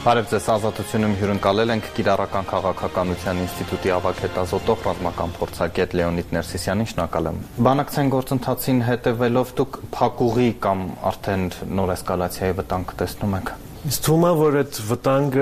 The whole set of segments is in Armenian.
Բարև ձեզ, Ազատությունում հյուրընկալել ենք Կիրառական քաղաքականության ինստիտուտի ավագ հետազոտող ռազմական փորձագետ Լեոնիդ Ներսիսյանին, շնորհակալ եմ։ Բանակցային գործընթացին հետևելով դուք փակուղի կամ արդեն նոր էսկալացիայի վտանգ տեսնում եք։ Ինձ թվում է, որ այդ վտանգը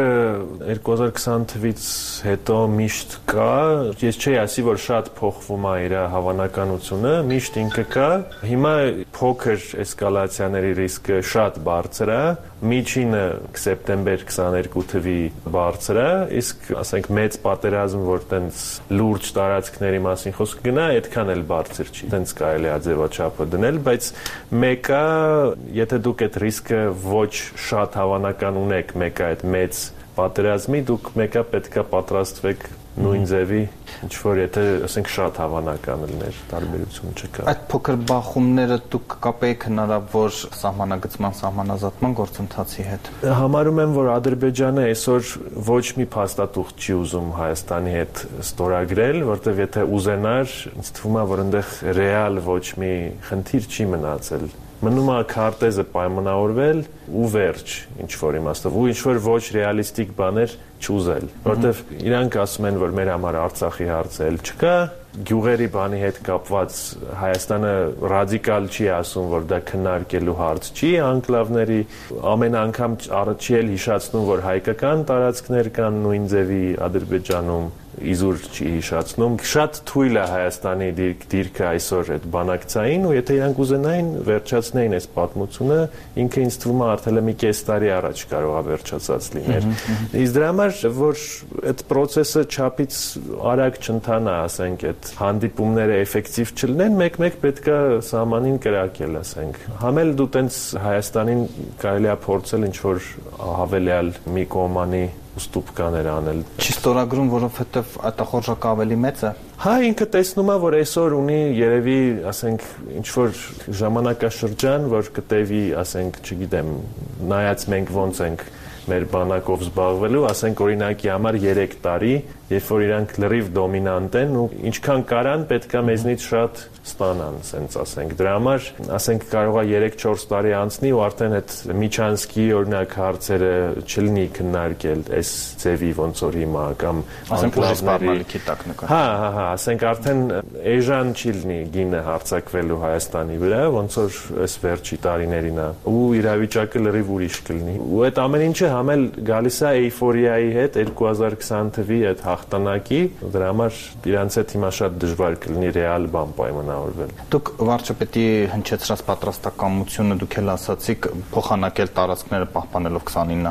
2020 թվականից հետո միշտ կա, ես չի ասի, որ շատ փոխվում է իր հավանականությունը, միշտ ինքը կա։ Հիմա փոքր էսկալացիաների ռիսկը շատ բարձր է, միջինը սեպտեմբեր 22 թվի բարձր է, իսկ ասենք մեծ պատերազմ, որ տենց լուրջ տարածքների մասին խոսք գնա, այդքան էլ բարձր չի։ Տենց կարելի է ձևաչափը դնել, բայց մեկը, եթե դուք այդ ռիսկը ոչ շատ հավանական ունեք, մեկը այդ մեծ պատերազմի, դուք մեկը պետք է պատրաստվեք նույն ձևի, ինչ որ եթե ասենք շատ հավանական լիներ, տարբերություն չկա։ Այդ փոքր բախումները դուք կկապեիք հնարավոր սահմանագծման, սահմանազատման գործընթացի հետ։ Համարում եմ, որ Ադրբեջանը այսօր ոչ մի փաստաթուղթ չի ուզում Հայաստանի հետ ստորագրել, որտեղ եթե ուզենար, ինձ թվում է, որ այնտեղ ռեալ ոչ մի խնդիր չի մնացել։ Մնում է քարտեզը պայմանավորվել ու վերջ, ինչ որ իմաստով, ու ինչ որ ոչ ռեալիստիկ բաներ չուզել, որտեվ իրանք ասում են, որ մեր համար Արցախի հարցը էլ չկա, գյուղերի բանի հետ կապված Հայաստանը ռադիկալ չի ասում, որ դա քննարկելու հարց չի, անկլավների ամեն անգամ չի էլ հիշացնում, որ հայկական տարածքներ կան նույն ձևի Ադրբեջանում, իզուր չի հիշացնում։ Շատ թույլ է Հայաստանի դիրքը այսօր այդ բանակցային, ու եթե իրանք ուզենային վերջացնեին այս պատմությունը, ինքը ինձ թվում է արդեն մի կես տարի առաջ կարող է վերջացած լիներ։ Իսկ դրա համար, որ այդ process-ը չափից արագ չընթանա, ասենք, այդ հանդիպումները էֆեկտիվ չլինեն, մեկ-մեկ պետք է սահմանին կրակել, ասենք։ Համել դու տենց Հայաստանին կարելի է փորձել ինչ-որ հավելյալ մի կողմանի ուստուպկաներ անել։ Չի ստորագրում, որովհետև այդախորժակը ավելի մեծ է։ Հա, ինքը տեսնում է, որ այսօր ունի երևի, ասենք, ինչ-որ ժամանակաշրջան, որ կտևի, ասենք, չգիտեմ, նայած մենք ոնց ենք մեր բանակով զբաղվելու, ասենք օրինակի համար 3 տարի, երբ որ իրանք լրիվ դոմինանտ են ու ինչքան կարան պետք է մեզնից շատ ստանան, ասենց ասենք։ Դրա համար, ասենք, կարող է 3-4 տարի անցնի ու արդեն այդ Միչանսկի օրինակ հարցերը չլինի քննարկել այս ձևի ոնց որ հիմա կամ անկլավների տակ նկատի։ Հա, ասենք արդեն էժան չի լինի գինը հարձակվելու Հայաստանի վրա, ոնց որ այս վերջի տարիներին է, ու իրավիճակը լրիվ ուրիշ կլինի։ Ու այդ ամեն ինչը համել գալիս է էյֆորիայի հետ 2020 թվի այդ հաղթանակի, դրա համար իրանց հետ հիմա շատ դժվար կլինի ռեալ բան պայմանավորվել։ Դուք վարչապետի հնչեցրած պատրաստակամությունը դուք էլ ասացիք փոխանակել տարածքները պահպանելով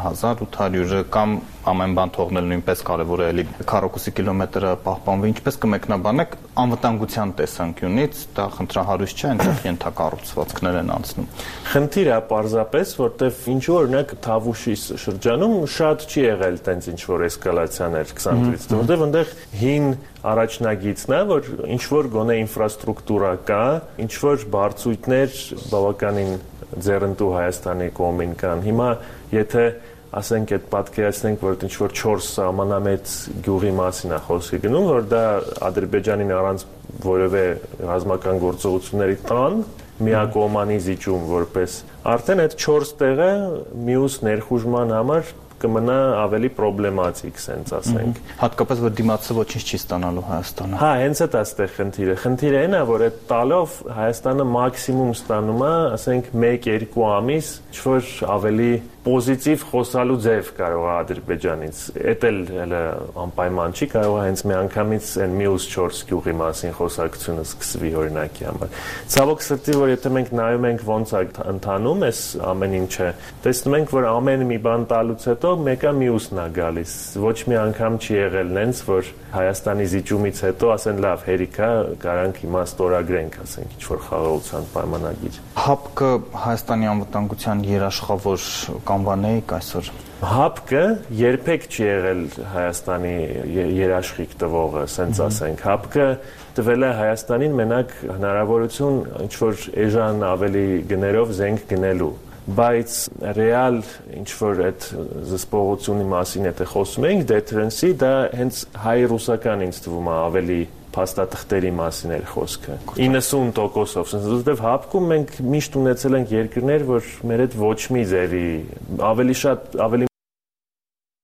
29800-ը կամ ամեն բան թողնել նույնպես կարևոր է էլի քառակուսի կիլոմետրը պահպանվի, ինչպես կմեկնաբանեք անվտանգության տեսանկյունից, դա խնդրահարույց չէ, այնտեղ ենթակառուցվածքներ են անցնում։ Խնդիր է պարզապես, որտեվ ինչու օրինակ Թավուշի շրջանում շատ չի եղել տենց ինչ որ էսկալացիաներ 20 թվականից, որտեվ այնտեղ հին առաջնագիծն է, որ ինչ որ գոնե ինֆրաստրուկտուրա կա, ինչ որ բարձույթներ բավականին ձեռնտու Հայաստանի կողմին կան։ Հիմա եթե ասենք այդ պատկերացնենք, որ ինչ որ 4 սահմանամետ գյուղի մասին է խոսքի գնում, որ դա Ադրբեջանին առանց որևէ ռազմական գործողությունների տան միակողմանի զիջում որպես արդեն այդ 4 տեղը մյուս ներխուժման համար կմնա ավելի պրոբլեմատիկ, սենց ասենք։ Հատկապես որ դիմացը ոչինչ չի ստանալու Հայաստանը։ Հա, հենց այդ այստեղ խնդիրը։ Խնդիրը այն է, որ այդ տալով Հայաստանը մաքսիմում ստանում է, ասենք 1-2 ամիս, ինչ-որ ավելի պոզիտիվ խոսալու ձև կարող է Ադրբեջանից։ Էդ էլ անպայման չի, կարող է հենց մի անգամից այն մյուս 4 գյուղի մասին խոսակցությունը սկսվի օրինակի համար։ Ցավոք սրտի, որ եթե մենք նայում ենք ոնց է ընթանում այս ամեն ինչը, տեսնում ենք, որ ամեն մի բան տալուց հետո մեկը մյուսն է գալիս։ Ոչ մի անգամ չի եղել նենց, որ Հայաստանի զիջումից հետո ասեն լավ, հերիքա, կարանք հիմա ստորագրենք, ասենք, ինչ-որ խաղաղության պայմանագիր։ ՀԱՊԿ Հայաստանի անվտանգության երաշխավոր կանվանեիք այսօր։ ՀԱՊԿ-ը երբեք չի եղել Հայաստանի երաշխիք տվողը, սենց ասենք։ ՀԱՊԿ-ը տվել է Հայաստանին մենակ հնարավորություն ինչ-որ էժան ավելի գներով զենք գնելու։ Բայց ռեալ ինչ-որ այդ զսպողությունի մասին եթե խոսում ենք, դեթրենսի, դա հենց հայ-ռուսական ինձ թվում է ավելի փաստաթղթերի մասին էր խոսքը 90%-ով, որովհետև ՀԱՊԿ-ում մենք միշտ ունեցել ենք երկրներ, որ մեր հետ ոչ մի ձևի ավելի շատ ավելի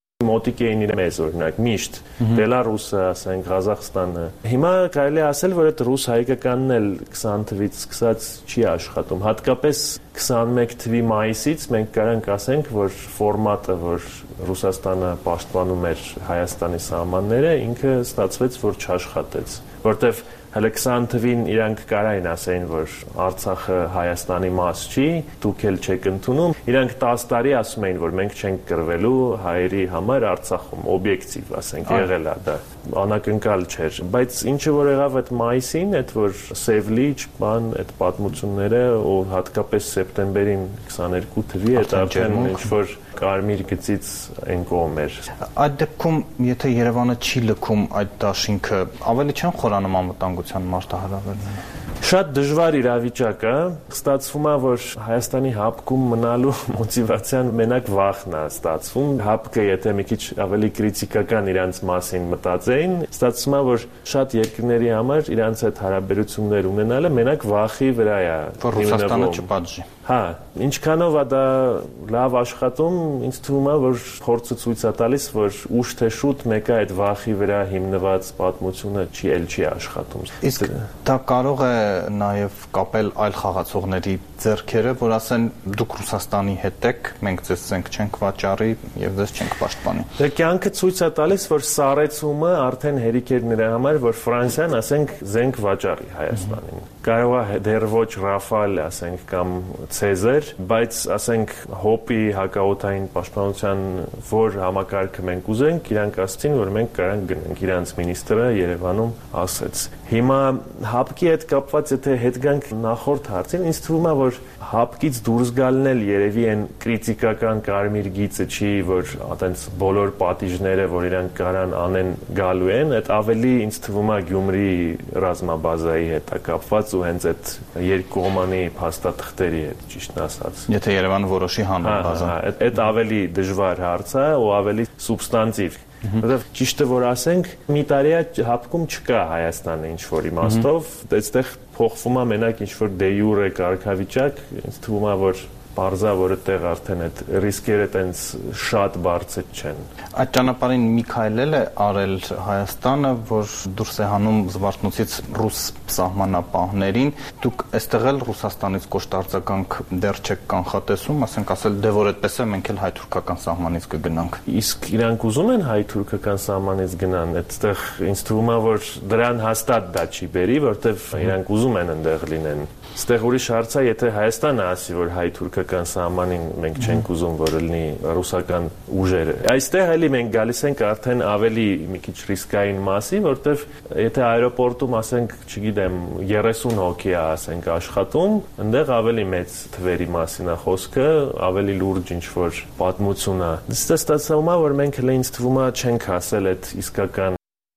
մոտիկ էին իրեն մեզ օրինակ միշտ Բելարուսը, ասենք Ղազախստանը։ Հիմա կարելի է ասել, որ այդ ռուս-հայկականն էլ 20 թվից սկսած չի աշխատում։ Հատկապես 21 թվի մայիսից մենք կարանք ասենք, որ ֆորմատը, որ Ռուսաստանը պաշտպանում էր Հայաստանի սահմանները, ինքը ստացվեց, որ չաշխատեց, որտեվ հələ 20 թվին իրանք կարային ասեն, որ Արցախը Հայաստանի մաս չի, դուք էլ չեք ընդունում։ Իրանք 10 տարի ասում էին, որ մենք չենք կռվելու հայերի համար Արցախում, օբյեկտիվ, ասենք, եղել է դա, անակնկալ չէր։ Բայց ինչը որ եղավ այդ մայիսին, այդ որ Սևլիչ, այդ պատմությունները, ու հատկապես սեպտեմբերին 22 թվի, այդ արդեն ինչ որ կարմիր գծից այն կողմ էր։ Այդ դեպքում, եթե Երևանը չի լքում այդ դաշինքը, ավելի չեն խորանում անվտանգության մարտահրավերները։ Շատ դժվար իրավիճակ է, ստացվում է, որ Հայաստանի հապկում մնալու մոտիվացիան մենակ վախն է ստացվում։ Հապկը, եթե մի քիչ ավելի քրիտիկական իրանց մասին մտածեին, ստացվում է, որ շատ երկրների համար իրանց այդ հարաբերություններ ունենալը մենակ վախի վրա է։ Որ Ռուսաստանը չպատժի։ Հա, ինչքանով է դա լավ աշխատում, ինձ թվում է, որ փորձը ցույց է տալիս, որ ուշ թե շուտ մեկը այդ վախի վրա հիմնված պատմությունը չի աշխատում։ Իսկ դա կարող է նաև կապել այլ խաղացողների ձեռքերը, որ ասեն դուք Ռուսաստանի հետ եք, մենք ձեզ զենք չենք վաճառի եւ ձեզ չենք պաշտպանի։ Դե կյանքը ցույց է տալիս, որ սառեցումը արդեն հերիք էր նրա համար, որ Ֆրանսիան, ասենք, զենք վաճառի Հայաստանին։ Կարող է դեռ ոչ Ռաֆալ, ասենք, կամ Ցեզար, բայց ասենք հոպի հակաօդային պաշտպանության որ համակարգը մենք ուզենք, իրանք ասցին, որ մենք կարանք գնանք, իրանց մինիստրը Երևանում ասեց։ Հիմա հապկի հետ կապված եթե հետ գանք նախորդ հարցին, ինձ թվում է, որ հապկից դուրս գալն էլ երևի այն քրիտիկական կարմիր գիծը չի, որ այտենց բոլոր պատիժները, որ իրանք կարան անեն գալու են, այդ ավելի ինձ թվում է Գյումրի ռազմաբազայի հետ է կապված ու հենց այդ երկկողմանի փաստաթղթերի հետ, ճիշտն ասած։ Եթե Երևանը որոշի հանել բազա։ Այդ ավելի դժվար հարց է ու ավելի սուբստանտիվ։ Որտեվ ճիշտը որ ասենք, մի տարի է հապկում չկա Հայաստանը ինչ որ իմաստով, այստեղ փոխվում է մենակ ինչ որ դե յուրե կարգավիճակ, ինձ թվում է որ Պարզա, որ այդտեղ արդեն այդ ռիսկերը տենց շատ բարձր չեն։ Այդ ճանապարհին մի քայլ է արել Հայաստանը, որ դուրս է հանում Զվարթնոցից ռուս սահմանապահներին։ Դուք այստեղ էլ Ռուսաստանից կոշտարձականք դեռ չեք կանխատեսում, ասենք ասել, դե որ այդպես է, մենք էլ հայ-թուրքական սահմանից կգնանք։ Իսկ իրանք ուզում են հայ-թուրքական սահմանից գնան, այդտեղ ինձ թվում է, որ դրան հաստատ դա չի բերի, որտեվ իրանք ուզում են այնտեղ լինեն։ Ստեղ ուրիշ հարց է, եթե Հայաստանը ասի, որ հայ-թուրքական սահմանին մենք չենք ուզում, որ լինի ռուսական ուժերը։ Այստեղ էլի մենք գալիս ենք արդեն ավելի մի քիչ ռիսկային մասի, որտեվ եթե այերոպորտում ասենք, չգիտեմ, 30 հոգի է, ասենք, աշխատում, այնտեղ ավելի մեծ թվերի մասին է խոսքը, ավելի լուրջ ինչ-որ պատմություն է։ Դե ստացվում է, որ մենք հենց ինձ թվում է չենք հասել այդ իսկական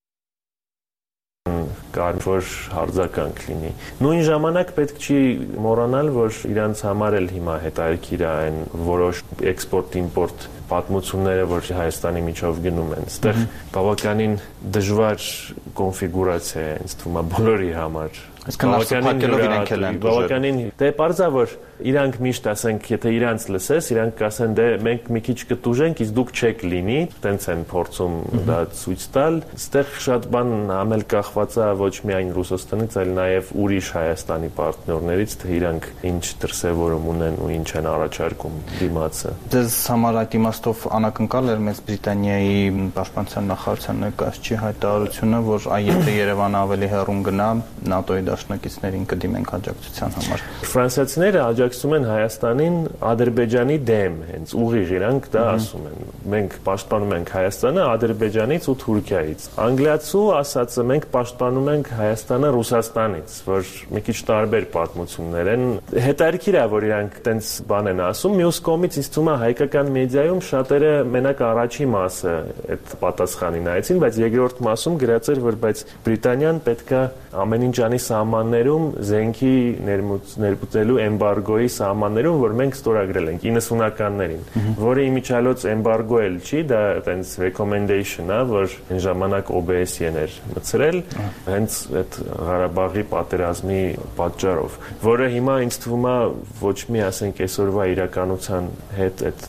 կարևոր հարձականք լինի։ Նույն ժամանակ պետք չի մոռանալ, որ իրանց համար էլ հիմա հետաքրքիր է այն որոշ էքսպորտ-իմպորտ պատմությունները, որ Հայաստանի միջով գնում են։ Այստեղ բավականին դժվար կոնֆիգուրացիա է, ինձ թվում է բոլորի համար։ Բավականին դե պարզա որ իրանք միշտ ասենք, եթե իրանց լսես, իրանք կասեն, դե մենք մի քիչ կտուժենք, իսկ դուք չեք լինի, տենց են փորձում դա ցույց տալ։ Այստեղ շատ բան ամել կախված է ոչ միայն Ռուսաստանից, այլ նաև ուրիշ Հայաստանի պարտներներից, թե իրանք ինչ դրսևորում ունեն ու ինչ են առաջարկում դիմացը։ Դες համար այդ իմաստով անակնկալ էր Մեծ Բրիտանիայի պաշտպանության նախարարության ներկայացուցիչի հայտարարությունը, որ եթե Երևանը ավելի հեռուն գնա, ՆԱՏՕ-ի դաշնակիցներին կդիմենք աջակցության համար։ Ֆրանսիացիները աջակցում են Հայաստանին Ադրբեջանի դեմ, հենց ուղիղ իրանք դա ասում են։ Մենք պաշտպանում ենք Հայաստանը Ադրբեջանից ու Թուրքիայից։ Անգլիացու ասածը մենք պաշտպանում ենք Հայաստանը Ռուսաստանից, որ մի քիչ տարբեր պատմություններ են։ Հետաքրքիր է, որ իրանք տենց բան են ասում։ Մյուս կողմից ինձ թվում է հայկական մեդիայում շատերը մենակ առաջի մասը այդ պատասխանի նայեցին, բայց երկրորդ մասում գրած էր, որ բայց Բրիտանիան պետքա ամեն ինչ անի սահմաններում զենքի ներմուծելու էմբարգոյի սահմաններում, որ մենք ստորագրել ենք 90-ականներին, որը իմիջիալոց էմբարգո էլ չի, դա այտենց recommendation է, որ այն ժամանակ OBS-ն էր մցրել, հենց այդ Ղարաբաղի պատերազմի պատճառով, որը հիմա ինձ թվում է ոչ մի ասենք այսօրվա իրականության հետ այդ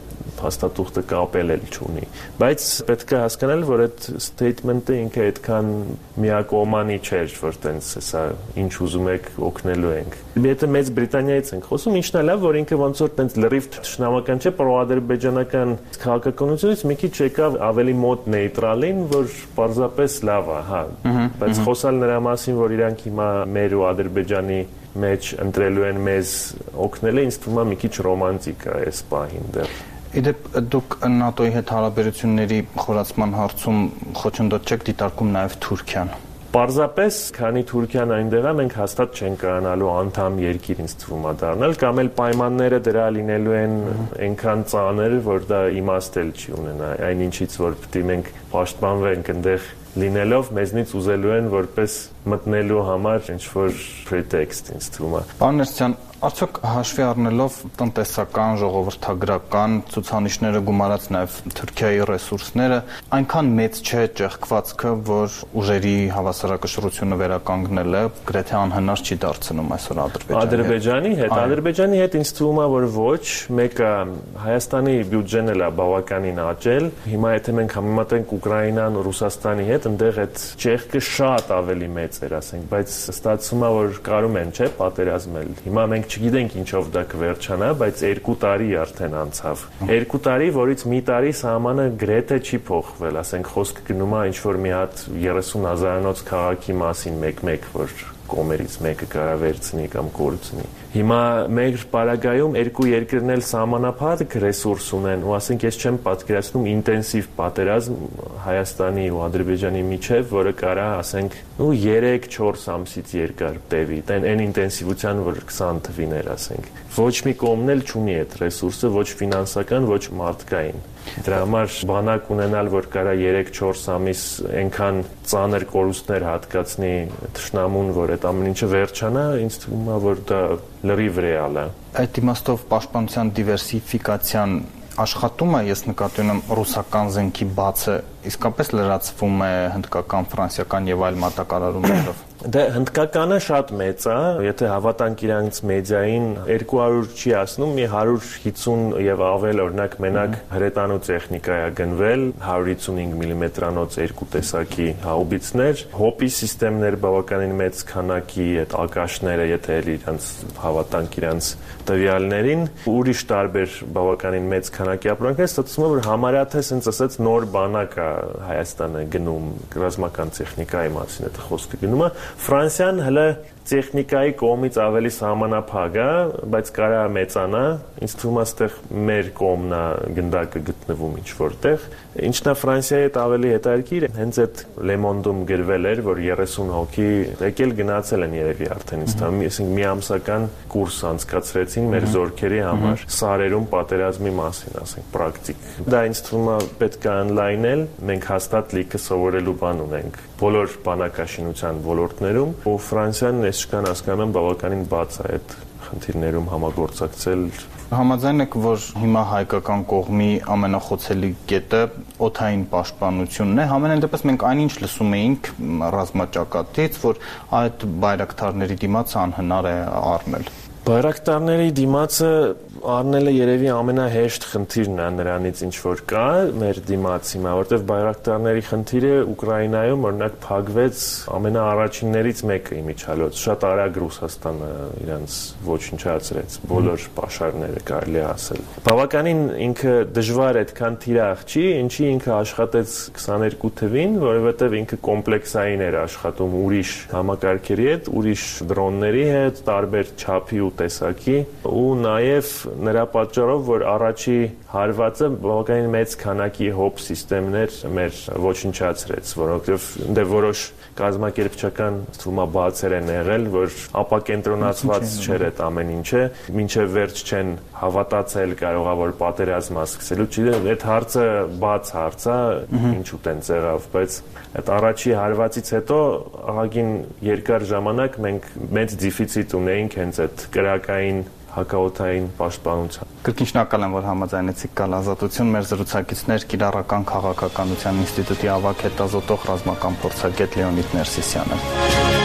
փաստաթուղթը կապել էլ չունի։ Բայց պետք է հասկանալ, որ այդ statement-ը ինքը այդքան միակողմանի չէր, որ տենց հեսա ինչ ուզում եք օգնելու ենք։ Եթե Մեծ Բրիտանիայից ենք խոսում, ինչն է լավ, որ ինքը ոնց որ տենց լրիվ թշնամական չէ, պրոադրբեջանական քաղաքականությունից մի քիչ եկավ ավելի մոտ նեյտրալին, որ պարզապես լավ է, հա, բայց խոսալ նրա մասին, որ իրանք հիմա մեր ու Ադրբեջանի մեջ ընտրելու են մեզ օգնելը, ինձ թվում է մի քիչ ռոմանտիկ է այս պահին դեռ։ Իդեպ դուք ՆԱՏՕ-ի հետ հարաբերությունների խորացման հարցում խոչընդոտ չեք դիտարկում նաև Թուրքիան։ Պարզապես, քանի Թուրքիան այնտեղ է, մենք հաստատ չենք կարողանալու անդամ երկիր ինձ թվում է դառնալ, կամ էլ պայմանները դրա լինելու են այնքան ծանր, որ դա իմաստ էլ չի ունենա, այնինչից որ պետք է մենք պաշտպանվենք այնտեղ լինելով, մեզնից ուզելու են որպես մտնելու համար ինչ-որ pretext ինձ թվում է։ Պարոն Ներսիսյան, արդյոք հաշվի առնելով տնտեսական, ժողովրդագրական ցուցանիշները գումարած նաև Թուրքիայի ռեսուրսները, այնքան մեծ չէ ճեղքվածքը, որ ուժերի հավասարակշռությունը վերականգնելը գրեթե անհնար չի դարձնում այսօր Ադրբեջանի հետ։ Ադրբեջանի հետ ինձ թվում է, որ ոչ, մեկը Հայաստանի բյուջեն էլ է բավականին աճել։ Հիմա եթե մենք համեմատենք Ուկրաինան ու Ռուսաստանի հետ, այնտեղ այդ ճեղքը շատ ավելի մեծ էր, ասենք, բայց ստացվում է, որ կարում են, չէ, պատերազմել։ Հիմա մենք չգիտենք ինչով դա կվերջանա, բայց 2 տարի արդեն անցավ։ 2 տարի, որից մի տարի սահմանը գրեթե չի փոխվել, ասենք խոսքը գնում է ինչ-որ մի հատ 30,000-անոց քաղաքի մասին մեկ-մեկ, որ կողմերից մեկը կարա վերցնի կամ կորցնի։ Հիմա մեր պարագայում երկու երկրն էլ սահմանափակ ռեսուրս ունեն, ու ասենք ես չեմ պատկերացնում ինտենսիվ պատերազմ Հայաստանի ու Ադրբեջանի միջև, որը կարա, ասենք, 3-4 ամսից երկար տևի, այն ինտենսիվության, որ 20 թվին էր, ասենք։ Ոչ մի կողմն էլ չունի այդ ռեսուրսը, ոչ ֆինանսական, ոչ մարդկային։ Դրա համար բանակ ունենալ, որ կարա 3-4 ամիս այնքան ծանր կորուստներ հատկացնի թշնամուն, որ այդ ամեն ինչը վերջանա, ինձ թվում է, որ դա լրիվ ռեալ է։ Այդ իմաստով պաշտպանության դիվերսիֆիկացիան աշխատում է, ես նկատի ունեմ ռուսական զենքի բացը իսկապես լրացվում է հնդկական, ֆրանսիական եւ այլ մատակարարումներով։ Դե հնդկականը շատ մեծ է, եթե հավատանք իրանց մեդիային 200 չի ասնում, մի 150 եւ ավել օրինակ մենակ հրետանու տեխնիկա է գնվել, 155 մմ-անոց երկու տեսակի հաուբիցներ, հոպի սիստեմներ բավականին մեծ քանակի, այդ ակաշները, եթե իրանց հավատանք իրանց տվյալներին, ուրիշ տարբեր բավականին մեծ քանակի ապրանքներ, ստացվում է, որ համարյա թե ասենց ասած նոր բանակ է Հայաստանը գնում ռազմական տեխնիկայի մասին, այդ խոսքը գնում է։ Ֆրանսիան հələ տեխնիկայի կողմից ավելի սահմանափակ է, բայց կարա մեծանա, ինձ թվում է այստեղ մեր կողմն է գնդակը գտնվում ինչ որտեղ։ Ինչն է Ֆրանսիայի հետ ավելի հետաքրքիր, հենց այդ Le Monde-ում գրվել էր, որ 30 հոգի եկել գնացել են երևի արդեն, ինձ թվում է, ասենք մի ամսական կուրս անցկացրեցին մեր զորքերի համար սարերում պատերազմի մասին, ասենք պրակտիկ։ Դա ինձ թվում է պետք է անլայնել, մենք հաստատ լիքը սովորելու բան ունենք բոլոր բանակաշինության ոլորտներում, ու Ֆրանսիան այսքան հասկանում եմ բավականին բաց է այդ խնդիրներում համագործակցել։ Համաձայն եք, որ հիմա հայկական կողմի ամենախոցելի կետը օդային պաշտպանությունն է, համենայն դեպս մենք այնինչ լսում էինք ռազմաճակատից, որ այդ բայրակթարների դիմաց անհնար է առնել։ Բայրակտարների դիմացը առնելը երևի ամենահեշտ խնդիրն է նրանից ինչ որ կա մեր դիմաց հիմա, որտեղ բայրակտարների խնդիրը Ուկրաինայում օրինակ փակվեց ամենաառաջիններից մեկը իմիջիալոց, շատ արագ Ռուսաստանը իրանց ոչնչացրեց բոլոր պաշարները կարելի է ասել։ Բավականին ինքը դժվար այդքան թիրախ չի, ինչի ինքը աշխատեց 22 թվին, որովհետև ինքը կոմպլեքսային էր աշխատում ուրիշ համակարգերի հետ, ուրիշ դրոնների հետ, տարբեր չափի ու տեսակի, ու նաև նրա պատճառով, որ առաջի հարվածը բավականին մեծ քանակի հոպ սիստեմներ մեր ոչնչացրեց, որովհետև դե որոշ կազմակերպչական թվում է բացեր են եղել, որ ապակենտրոնացված չէր այդ ամեն ինչը, մինչև վերջ չեն հավատացել կարողա որ պատերազմ սկսելու, չգիտեմ, այդ հարցը բաց հարց է, ինչու տենց եղավ, բայց այդ առաջի հարվածից հետո ահագին երկար ժամանակ մենք մեծ դեֆիցիտ ունեինք հենց այդ կրակային հակաօդային պաշտպանության։ Կրկին շնորհակալ եմ, որ համաձայնեցիք գալ Ազատություն, մեր զրուցակիցներ Կիրառական քաղաքականության ինստիտուտի ավագ հետազոտող ռազմական փորձագետ Լեոնիդ Ներսիսյանը։